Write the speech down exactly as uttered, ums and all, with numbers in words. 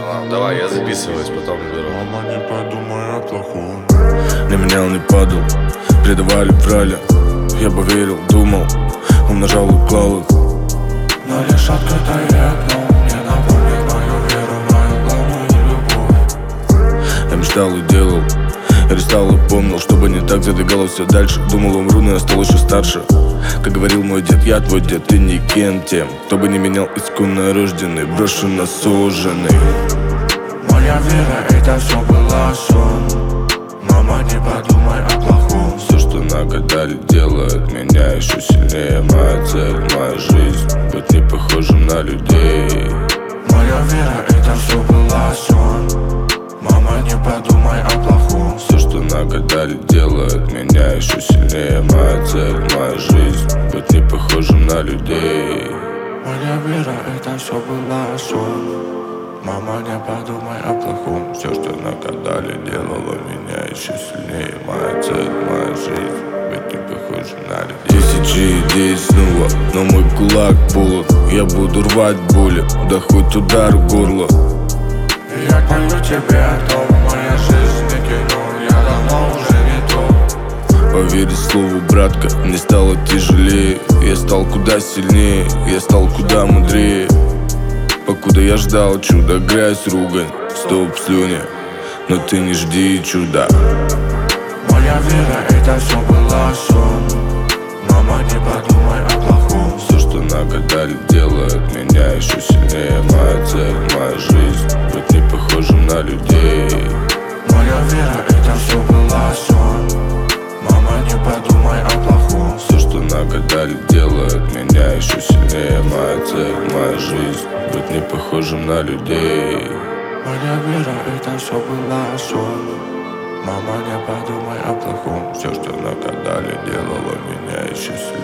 Ладно, давай, я записываюсь, потом беру. Мама, не подумай о плохом. Не менял, не падал, предавали, врали. Я поверил, думал, умножал и клал их. Но лишь открытое окно мне напомнит мою веру, мою главную любовь. Я мечтал и делал, я листал и помнил, чтобы не так задвигалось все дальше. Думал, умру, но я стал еще старше. Как говорил мой дед, я твой дед, ты никем тем, кто бы не менял исконно рожденный, брошенно суженный. Моя вера, это все было сон. Мама, не подумай о плохом. Все, что нагадали, делает меня еще сильнее. Моя цель, моя жизнь, быть не похожим на людей. Моя вера, это все было сон. Мама, не подумай о плохом. Все, что нагадали, делает меня еще сильнее. Моя цель, моя жизнь, быть не похожим на людей. Моя вера, это все было сон. Мама, не подумай о плохом. Все, что нагадали, делало меня еще сильнее. Моя цель, моя жизнь, быть не похожим на людей. Тысячи идей снова, но мой кулак полон. Я буду рвать боли, да хоть удар в горло. Я пою тебе о том, моя жизнь не кино. Я давно уже не то. Поверь слову, братка, мне стало тяжелее. Я стал куда сильнее, я стал куда мудрее. Покуда я ждал чуда, грязь, ругань, стоп, слюни, но ты не жди чуда. Моя вера, это все было сон. Мама, не подумай о плохом. Все, что нагадали, делает меня еще сильнее. Моя цель, моя жизнь, быть не похожим на людей. Моя вера, это все было сон. Мама, не подумай о плохом. Все, что нагадали, делает меня еще сильнее. Моя цель, моя жизнь, быть не похожим на людей. Моя вера, это все было сон. Мама, не подумай о плохом. Все, что нагадали, делало меня еще сильнее.